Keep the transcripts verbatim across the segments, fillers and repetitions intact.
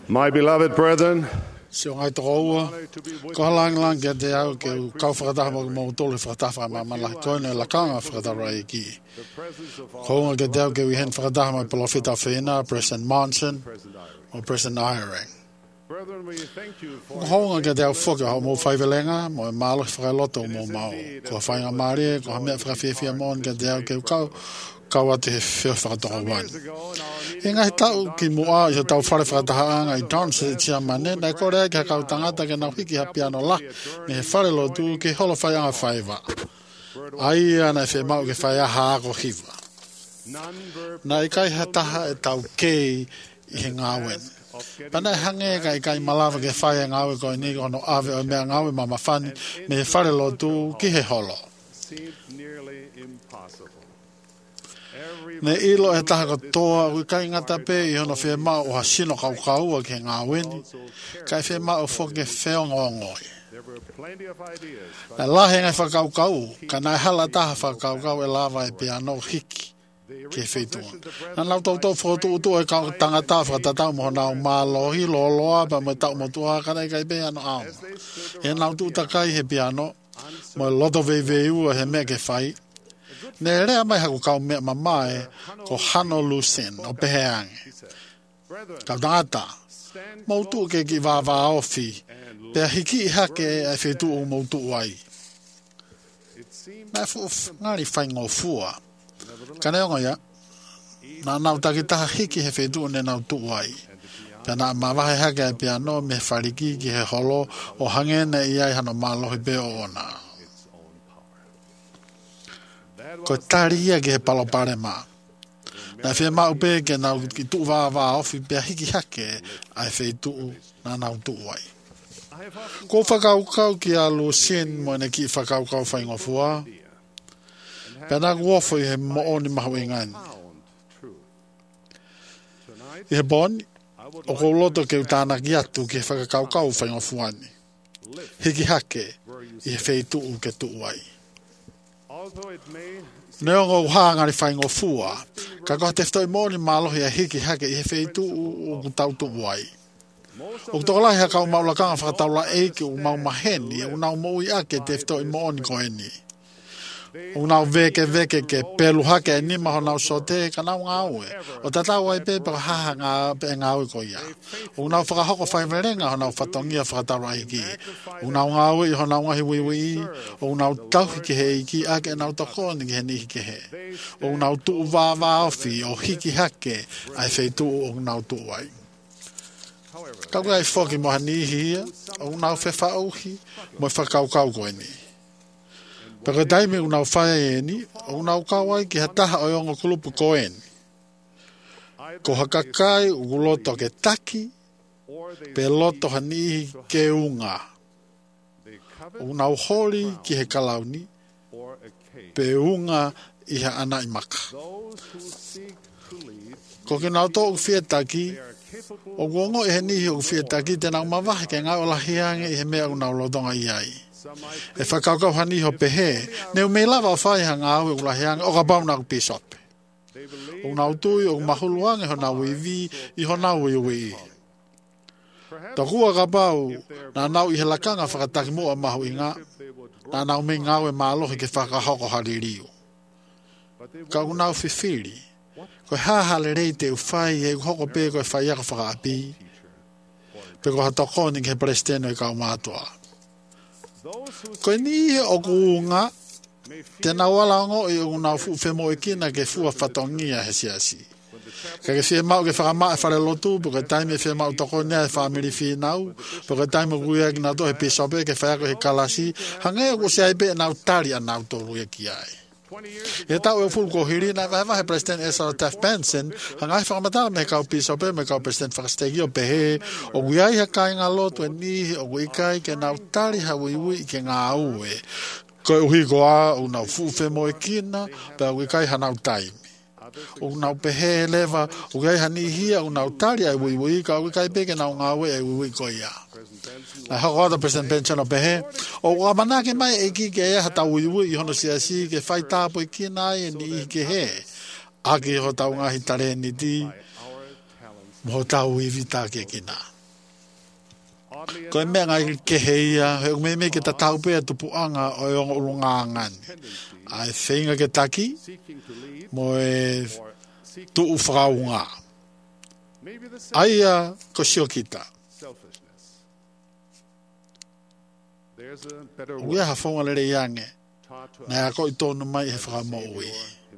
My beloved brethren, So ngai tōua, ko lang lang ke te au ke kau whakataha mo mo tōle whakataha ma ma la koine la kanga whakataha i ki. Ko nga ke te au ke wihen whakataha mo Profeta Whina, President Monson, o President Iring. Ko nga ke te au whoka hau mo whaiwelenga, mo e malo whakailoto mo mau. Ko whainga maare, ko hamea whakawhiawhia mo ke te au ke kau, kau ate he whio whakataha wani. E ngai tau ki mua i tau whare whakatahaanga i Johnson tia mane, nei kore ki hakau tangata ke nau hiki ha piano la, me he whare lo tu ke holo whaianga whaiva. Ai ana e whe mau ke whaia haako hiva. Na i kai hataha e tau kei i he ngāwen. Pana e hange ka i kai malawa ke whaia ngāwe ko i ni ono ave o mea ngāwe mama whani, me he whare lo tu ki he holo. Ne ilo e taha ko toa ui kai ngata pe i hono whea mao o hasino kau kaua ke ngā weni, kai whea mao whoke wheo ngongoi. Na lahe ngai whakau kau, ka nai hala taha whakau kau e lava e piano hiki ke whetua. Na nau tau tau whotu utu e kau tangata whakatatau mo nau mālohi lo loa pa mo tau mo tua kanai kai piano au. E nau tu takai he piano, mo loto vei vei ua he me ke whai, ne rea mai haku kau mea mamae ko hano lusen o peheange. Kau tangata, mautu ke ki wāwā ofi, pea hiki i hake e whetu o mautu ai. Nā ngāri whai ngō fua. Ka neonga ia, nā nau takitaha hiki he whetu o ne nau tu ai. Pea nā mawahe hake e piano me whariki ki he holo o hangene i ai hano mālohi beo o nā. Ko taria ke he palopare mā. Nā whea mau pē ke nau ki tuu wā wā ofi pia hiki hake ai whei tuu nā nau tuu ai. Ko whakau kau ki a Lucien mo ne ki whakau kau whaingo fua. Pea nā kuofo i he mooni mahu i ngani. I he boni, o kou loto ke utāna ki atu ki he whakakau kau whaingo fuani. Hiki hake i he whei tuu ke tuu ai. Neo ngō hāngari whaingo fua, ka koha te whtoi mōni mālohi a hiki hake i he wheitu o kutau tu wai. O kutokolahi ha kau maulakanga whakataula eike o mau maheni, o nau mōi ake te whtoi mōni ko eni. O nau veke veke ke pelu hake e nima ho nau sote ka nau ngāue. O tatau ai pepe ka haha ngā pe ngāue ko ia. O nau whakahoko whaimerenga ho nau whatongia whakataura hiki. O nau ngāue i ho nau ngahi wiwi. O nau tauhi ke he iki ake e nau takoni ke he nihi ke he. O nau tuu wā wā ofi o hiki hake ai wheitu o nau tuu ai. Kau kai whoki moha nihi ia. O nau whewha auhi mo whakaukau ko eni. Paka taime unau whae eni, unau kawai ki hataha o yongo kulupu ko eni. Ko hakakai uloto ke taki, pe loto hanihi ke unga. Unau holi ki he kalauni, pe unga iha ana imaka. Ko ke nau tō uwhia taki, o gongo i he nihi o uwhia taki, tēnā umawahi ke ngā o lahiange i he mea unau lotonga iai. E whakaukau hani ho pehe, neu me lava o whai hanga au e ulaheanga, o ka pau nau pisope. O nau tui, o mahuluange ho nau iwi, i ho nau iwi. Ta kua ka pau, nā nau i he lakanga whakataki mua mahu inga, nā nau me ngau e mālohi ke whakahoko haririu. Ka unau whiwhiri, koe hāhale rei te uwhai, e hoko pē koe whaiaka whakaapi, pe ko hatokoni ke presteno i kau mātua. Koe ni o kuunga, tēnā walango i o nau fu whemo e kina ke fua whatongia he siasi. Ka ke whie mau ke whakama e whare lotu, po ke taime whie mau toko nea e whamiri whinau, po ke taime kuia ki nā to he pisope ke whaiako he kalasi, hange o ko se aipe e nau tari a nau toru e ki ai. E tau e fulu ko hiri, nā wahewa he President Ezra Taft Benson, hangai whakamatala me kau pisope, me kau President whakastegi o pehe, o guiai ha kai ngā lotu e nihi, o guikai ke nau tari ha wiwi ke ngā ue. Ko uhi ko a, o nau fuwe mo e kina, pe o guikai ha nau taimi. O nau pehe lewa, o guiai ha nihia, o nau tari ai wiwi, ka o guikai peke nau ngā ue e wiwi ko ia. Na hoko ata President Benson o pehe, o wa manake mai e ki ke e hata wiwi i hono siasi ke whai tāpo i kina e ni i ke he. Aki ho tau ngahi tare ni ti, mo tau i vita ke kina. Ko e mea ngai ke heia, he ume me ke ta taupea tupuanga o e ongo ulungangani. Ai whenga ke taki, mo e tuu whakaunga. Aia ko sio kita. Uia hafonga lere iange, na ako i tonu mai he whakamoui.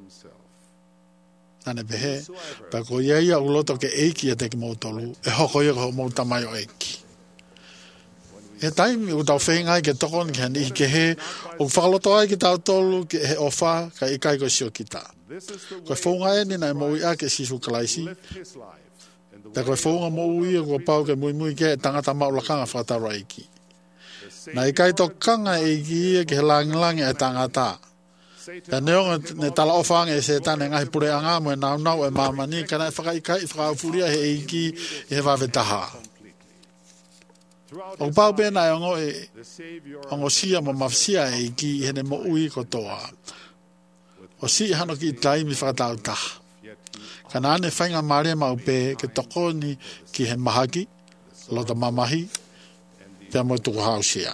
Nane pehe, pa ko ia ia uloto ke eiki a teki mautolu, e hoko ia ko mauta mai o eiki. E taimi u tau whengai ke tokon ke hani ke he, o whakaloto ai ke tau tolu ke he ofa ka ikai ko sio kita. Ko e whaunga e ni na e maui a ke sisu kalaisi, pe ko e whaunga maui a ko pau ke mui mui ke tangata maulakanga whakataro eiki. Na ikai to kanga eiki ke he langilangi e tangata. Pe neonga ne tala ofanga e se tane ngahi pure anga mo e nau nau e mamani kana e whakaikai whakaufuria he eiki e he wawetaha. O pau pēnā e ongo e ongo sia mo mafsia e ki hene mo ui kotoa. O si hano ki taimi whakatau taha. Kana ane whainga maare mau pē ke tokoni ki he mahaki, lota mamahi, pia mo tuku hausia.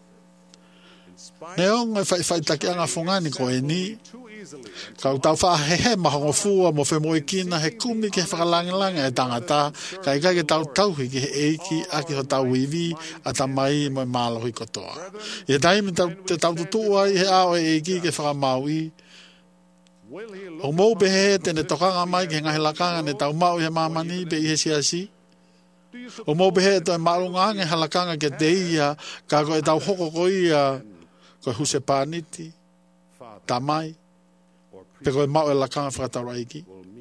Ne ongo e whaitaki anga whongani ko e ni, kau tau wha he he mahongo fua mo whe mo e kina he kumi ke whakalangelanga e tangata ka ikai ke tau tauhi ki he eiki a ki ho tau wiwi a ta mai mo e mālohi kotoa. I he taimi te tau tutua i he ao e eiki ke whakamaui. O mou pe he tene tokanga mai ke ngahi lakanga ne tau mau i he mamani pe i he siasi. O mou pe he to e marungange halakanga ke te ia ka ko e tau hoko ko ia ko huse pāniti, tamai, pe koe mau e lakanga whakataro aiki.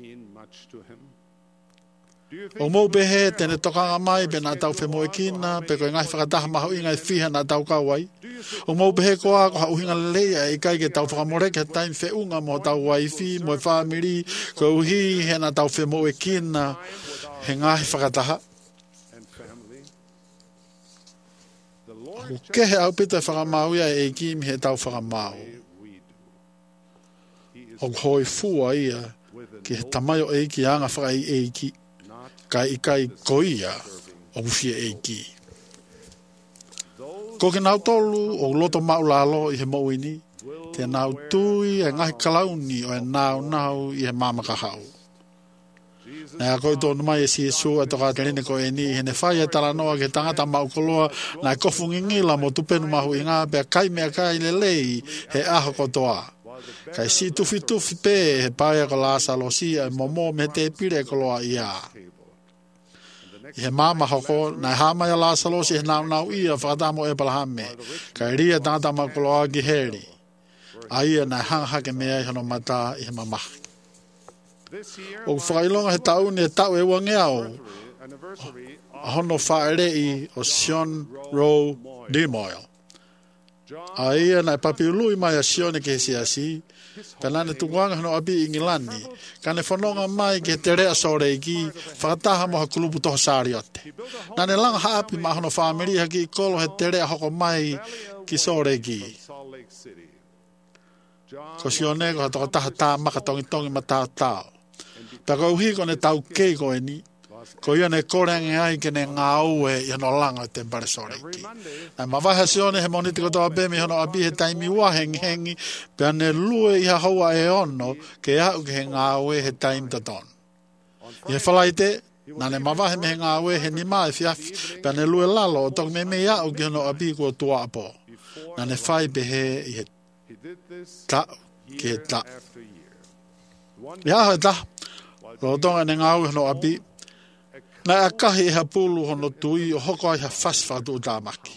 O mou pehe, tene tokanga mai, pe nā tau whemo e kina, pe koe ngai whakataha maho i ngai whiha nā tau kawai. O mou pehe koa, ko hauhinga leia e kai ke tau whakamoreke, taim whiunga mo tau waifi, mo e whamiri, ko uhi he nā tau whemo e kina, he ngai whakataha. O kehe au pita whakamau ia e ki mi he tau whakamau. O hoi fua ia ki he tamayo e ki anga whakai e ki ka ikai koia o uwhia e ki. Ko ke nau tolu o loto mau lalo i he mauini, te nau tui e ngahi kalauni o e nau nau i he mamakahau. Na ko to no mai si so e toka tene ko e ni hene fai e tala noa ke tangata mau koloa na kofungi la mo tupenu mahu inga pe kai me kai le lei he aho kotoa. Kai si tufi tufi pe he pai ko la salo si e momo me te pire koloa ia. He mama hoko na hama ya la salo si he nau nau ia whakatamo e palahame. Kai ria tangata mau koloa ki heri. Aia na hang hake mea i hano mata i he mamahi. O whailonga he tau ne tau e wangeao. Hono whaerei o Sion Rowe Demoyle. A ia na papi ului mai a Sione ke siasi. Pelane tunguanga hano abi ingilani. Kane whanonga mai ke te rea soreiki. Whakataha moha kulupu toho saariote. Nane langa haapi ma hono whamiri haki i kolo he te rea hoko mai ki soreiki. Ko Sione ko hatoko taha tā maka tongi tongi ma tāu tāu. Ta ko uhi ko ne tau kei ko e ni. Ko ia ne korengi ai ke ne ngā ue i hano langa te mpare soreki. Na mawaha sione he moniti ko toa bemi hano abi he taimi ua hengi hengi pia ne lue i ha haua e ono ke au ke he ngā ue he taimi taton. I he whalaite, na ne mawahe me he ngā ue he ni mai fiafi pia ne lue lalo o tok me me au ke hano abi ko tua apo. Na ne whai behe i he ta ki he ta. Ia hoi ta. Ko tonga ne ngau hono api. Na akahi e ha pulu hono tui o hoko ai ha fasfa tu tāmaki.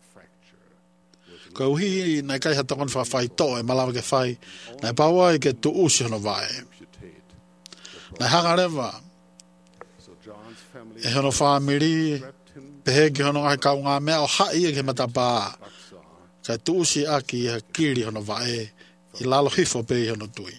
Ko uhi na kai ha tokon wha whai to e malawa ke whai. Na paua i ke tu usi hono vae. Na hanga rewa. E hono whamiri. Pehe ki hono ai kau ngā mea o hai e ke matapā. Kai tu usi aki ha kiri hono vae. I lalo hifo pe hono tui.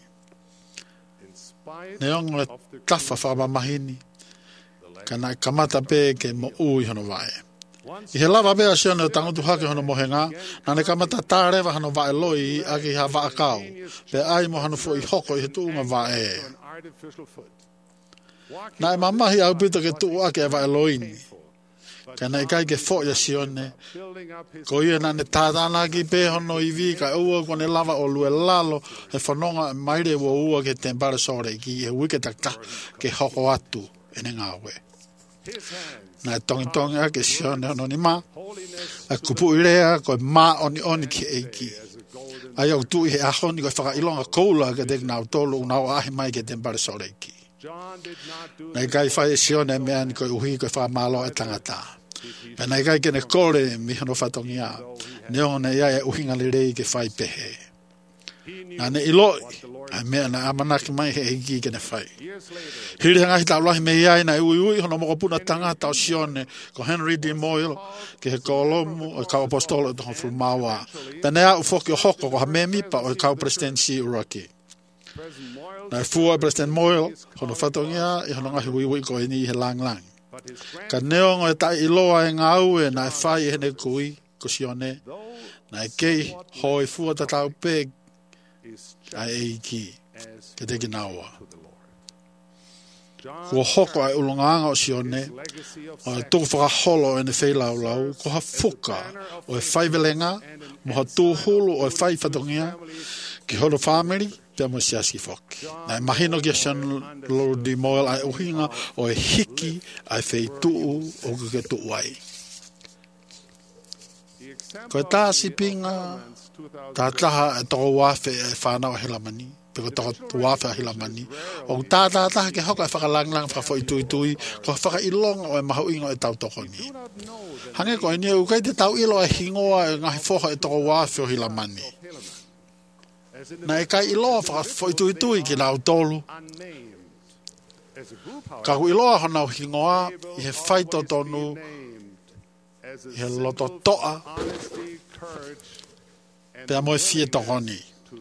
Ne ongo e tafa whamamahini. Kana kamata pe ke mo ui hono vae. I he lava bea sione o tangutu hake hono mohenga, na ne kamata tārewa hono vae loi aki ha vaa kau. Pe ai mo hano fo i hoko i he tuunga vae. Na e mamahi au pita ke tuu ake e vae loini. Kana i kai ke fo ya sione. Ko ia na ne tātana ki pe hono i vi ka ua kone lava o lue lalo he whanonga maire wo ua ke tempare sore ki e wike taka ke hoko atu ene ngawe. Na tongi tongi a ke sione hono ni ma. A kupu irea ko ma oni oni ki eiki. Ai au tu he ahoni ko whaka ilonga koula ke te nau tolu unau ahi mai ke tempare sore ki. Nei kai whai e sione mea ni koe uhi koe wha malo e tangata. Me nei kai kene kore mi hano whatongia. Neo ne ia e uhinga le rei ke whai pehe. Nā ne iloi, a mea na amanaki mai he hiki kene whai. Hiri hanga hi taulahi me iai na ui ui hono moko puna tangata o sione ko Henry D. Moyle ke he kolomu o kau apostolo e tohon fulmawa. Pene a ufoki o hoko ko ha me mipa o kau presidency uraki. Na fua President Moyle hono whatongia i hono ngahi ui ui ko e ni he lang lang. Ka neongo e tai iloa e ngā ue na e whai e hene kui ko sione na e kei hoi fua tatau peg a e iki ke te kinaua. Kua hoko ai ulunganga o sione o e tuku whakaholo e ne whailau lau ko ha fuka o e whaivelenga mo ha tūhulu o e whai whatongia ki hono family te mo siaski foki. Na imagino ki Sean Lord D. Moyle ai uhinga o e hiki ai whei tuu o ke tuu ai. Ko e tā sipinga, tā taha e toko wawhe e whanau a Hilamani, peko toko wawhe a Hilamani. O tā tā taha ke hoka e whakalanglang whakafo i tui tui, ko whaka ilonga o e mahu ingo e tau toko ni. Hange ko e nia ukai te tau ilo e hingoa e ngahi foha e toko wawhe o Hilamani. Na e kai iloa whakafo i ki nau tolu. Ka ku iloa honau hingoa i he whaito tonu, i he loto toa, pea moe fie tokoni.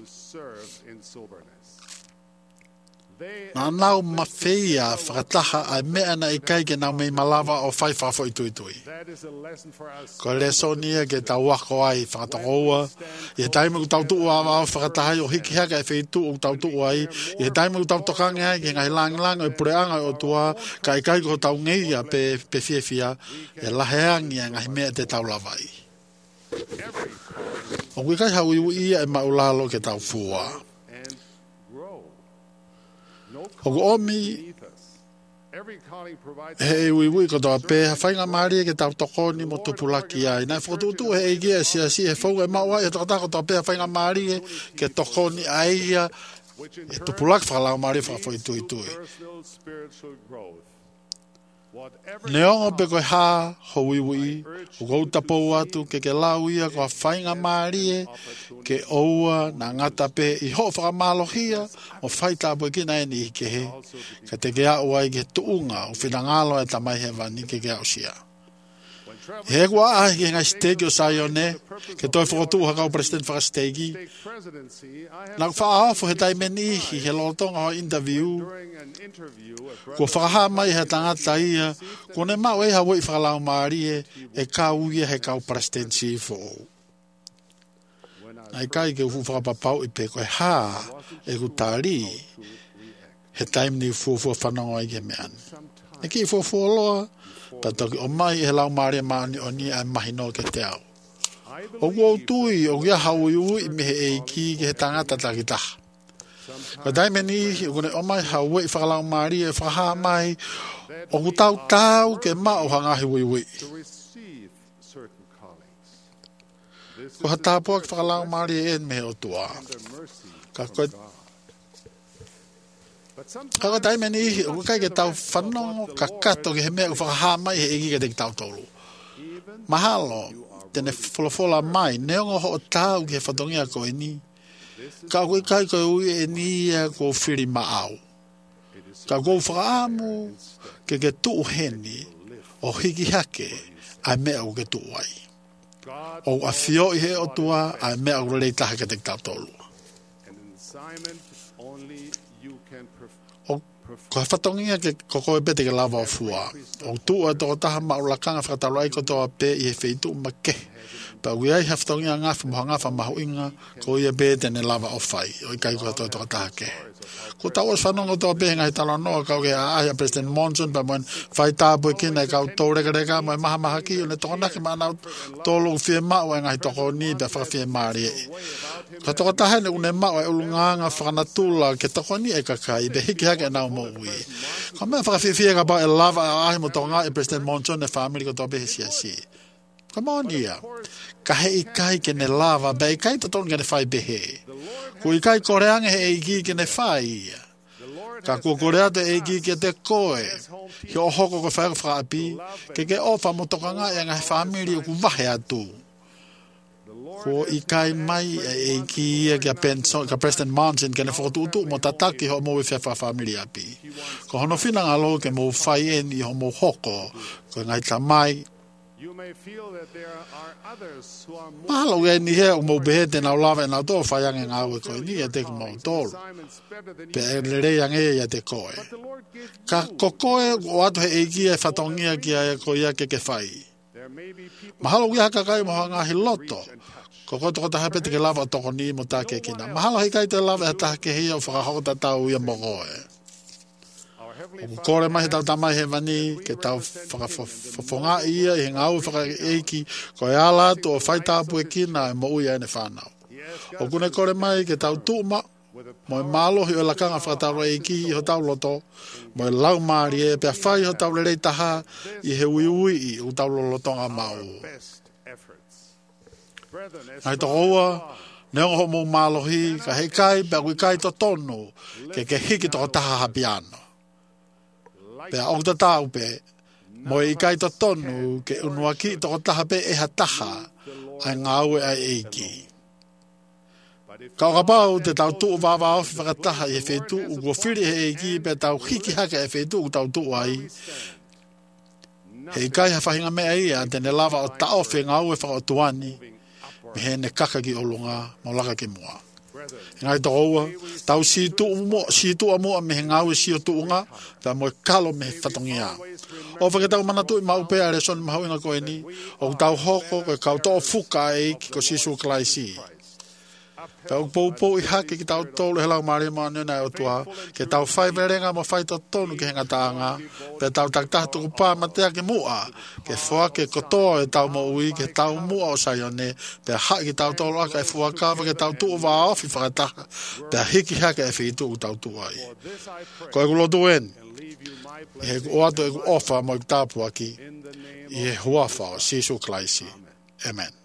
Nā nau mawhia whakataha ai mea na i kai ke nau mei malawa o whai whafo i tui tui. Ko leso nia ke tau wako ai whakatakoua. I he taimu ku tau tuu awa o whakataha o hiki haka e whaitu o tau tuu ai. I he taimu ku tau tokange ai ke ngai lang lang o i pureanga o tua ka i kai ko tau ngeia pe, pe fie fia e laheangi a ngai mea te tau lawai. O kui kai hau iu ia e maulalo ke tau fua. O omi he ui ui ko toa pe ha whainga maari ke tau tokoni mo tupulaki ai. Nai whakututu he eigi e sia si he whau e maua e toka tako toa pe ha whainga maari ke tokoni ai ia e tupulaki whakalau maari whakafo i tui tui. Neongo pe koe ha ho ui ui o kou tapou atu ke ke lau ia ko ha whainga maari ke oua na ngata pe i ho whakamalohia o whaita po ki nai ni ke he ka te ke au ai ke tuunga o whinangalo e tamai he wani ke ke au sia. He kua ahi ke ngai stegi o Saione ke toi whakotu haka o president whakastegi na whaafo he taimeni hi he lotonga o interview ko whakaha mai he tangata ia ko ne mau e hawa i whakalau maari e e kau ia he kau presidency fo o. Ai kai ke ufu whakapapau i pe koe ha e ku tari he taim ni fufu whanongo ai ke mean. E ki fufu loa pa toki o mai he lau maari maani o ni ai mahino ke te au. O kuau tui o kia hau i ui me he eiki ke he tangata takitaha. Ka taime ni o mai hau i whakalau maari e whakaha mai o ku tau tau ke ma o hangahi ui ui. Ko ha tāpua ki whakalau maari e me o tua. Ka koe Ka ko taime ni o kai ke tau whanongo ka kato ke he mea ku whakaha mai he egi ke te ki tau tolu. Mahalo, tene wholofola mai, neongo ho o tau ke whatongia ko e ni. Ka koe kai koe ui e ni e ko whiri maau. Ka koe whakaamu ke ke tuu heni o hiki hake ai mea ku ke tuu ai. O a fio i he o tua ai mea ku rei taha ke te ki tau tolu. Ko ha whatongia ke koko e pete ke lava o fua. O tua e toko taha maulakanga whakataro ai ko toa pe i he wheitu ma ke. pa ui ai haftongi a ngafi moha ngafa mahu inga ko ia be tene lava o fai o i kai ko to to take ko tau os whanongo tō pe ngai tala noa kau ke a aia President Monson pa moen whai tāpui kina kau tō reka reka moe maha maha ki o ne toko naki mana tōlu whie mao e ngai toko ni pe whakawhie maari e ka toko tahe ne une mao e ulunganga whakanatula ke toko ni e kakai pe hiki hake nao mo ui ka mea whakawhie whie ka pa e lava a ahi mo toko ngā e President Monson e family ko tō pe hisia si come on ia ka he ikai ke ne lava ba ikai to ton ke ne fai behe ko ikai koreange he eiki ke ne fai ia ka ko korea te eiki ke te koe he o hoko ko whae ko whaapi ke ke ofa mo tokanga e ngai family ku wahe atu ko ikai mai e eiki ia ke a penso ka President Monson ke ne whakotu utu mo tataki ho mo we whewha family api ko hono whina ngalo ke mo whai en i ho mo hoko ko ngai tamai mahalo e ni he o mo behe te nau lava e nau tō whaiange ngā ue koe ni e te mo tōru pe e le rei ange e te koe ka ko koe o atu he eiki e whatongia ki a ko ia ke ke whai mahalo ui haka kai mo hanga hi loto ko ko toko taha pete ke lava o toko ni mo tā ke kina mahalo hei kai te lava e taha ke hi o whakahoko tau ia mo koe o kore mai tau tamai he vani ke tau whakafonga ia i ngau whaka eiki ko e ala to o whaitapu e kina e mo ui ane whanau o kune kore mai ke tau tūma mo e mālohi o lakanga whakatauro eiki i ho tau loto mo e lau maari e pia whai ho tau rerei taha i he ui ui i o tau lolotonga mau ai to oua neo ho mo mālohi ka he kai pia kui kai to tonu ke ke hiki to taha hapiano pe o ta tau pe mo i kai to tonu ke unua ki to taha pe e ha taha ai ngau ai eiki ka ka pau te tau tu va va of fa taha e fe tu u go firi e eiki pe tau hiki ha ka e fe tu u tau tu ai he kai ha fahinga me ai a te ne lava o ta of ngau e fa o tuani me he ne kaka ki olunga mo laka ki mua ngai to oua tau si tu mo si tu amo me ngau si tu nga ta mo kalo me fatongia o fa ke tau mana tu ma upe ale son ma hoinga ko ni o tau hoko ko ka to fuka e ko si su klaisi tau po po i hake ki tau tolu he lau mare ma nena o tua ke tau fai verenga mo fai to tonu ke henga tanga pe tau tak tak tu pa matea ke mua ke foa ke kotoa e tau mo ui ke tau mua o sayone pe ha ki tau tolu aka e foa ka ke tau tu va ofi fa ta pe hiki hake e fi tu tau tu ai ko e lo duen e o ato e ofa mo tapu aki e huafa o sisu klaisi amen.